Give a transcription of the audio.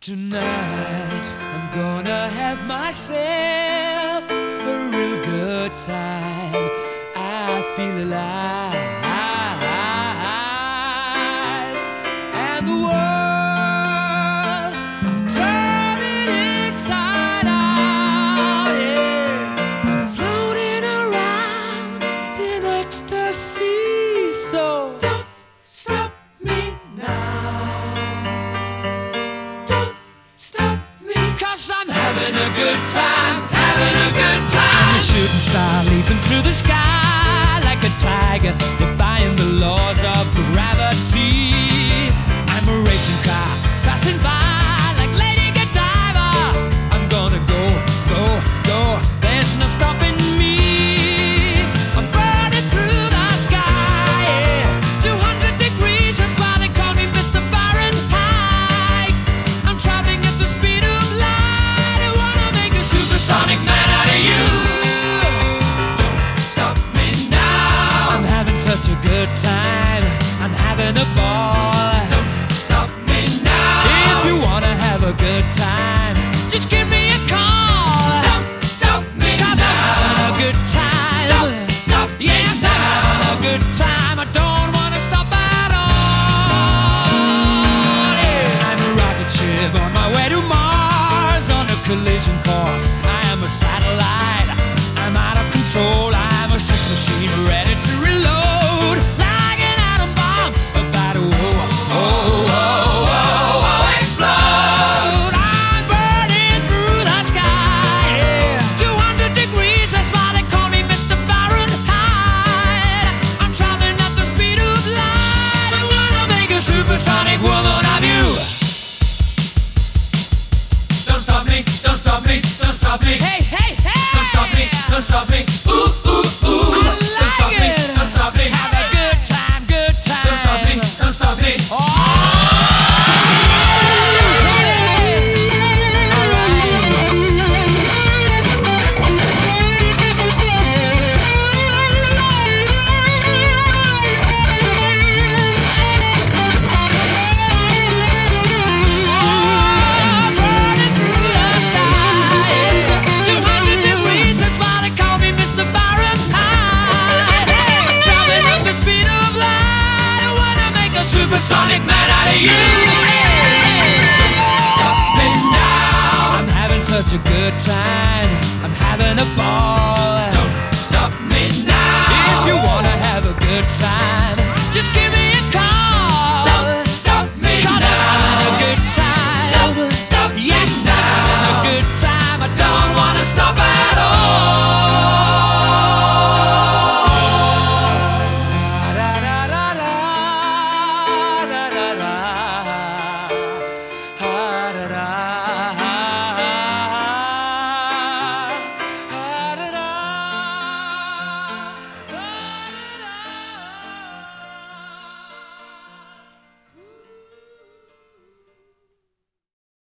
Tonight I'm gonna have myself a real good time. I feel alive, and the world, I'll turn it inside out. Yeah, I'm floating around in ecstasy. So don't stop me now. I'm having a good time, having a good time. I'm a shooting star leaping through the sky like a tiger, defying the laws of gravity. I'm a racing car passing by like Lady Godiva. I'm gonna go, go, go. There's no stopping me. I'm burning through the sky, yeah. 200 degrees, that's why they call me Mr. Fahrenheit. I'm traveling at the speed of light. Supersonic man out of you. Don't stop me now. I'm having such a good time. I'm having a ball. Don't stop me now. If you wanna have a good time, just give me a call. Don't stop me now. 'Cause I'm having a good time. Don't stop me now. Yes, I'm having a good time. I don't wanna stop at all. Yeah. I'm a rocket ship on my way to Mars on a collision course. A satellite, I'm out of control. I'm a sex machine ready to reload, like an atom bomb about to explode. I'm burning through the sky, yeah. 200 degrees, that's why they call me Mr. Fahrenheit. I'm traveling at the speed of light. I wanna make a supersonic woman of you. Don't stop me, don't stop me, don't stop me. Hey, hey, hey! Don't stop me, don't stop me. Ooh, ooh, ooh. I like don't stop me, don't stop me. Have a good time, good time. Don't stop me, don't stop me. Supersonic man out of you. Don't stop me now. I'm having such a good time. I'm having a ball. Don't stop me now. If you wanna have a good time, just give me a call. Don't stop me now. 'Cause I'm having a good time. Don't stop me now. Yes, I'm having a good time. I don't wanna stop at all. Da da.